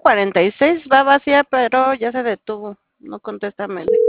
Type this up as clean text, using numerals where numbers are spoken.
46 va vacía, pero ya se detuvo. No contesta Mele.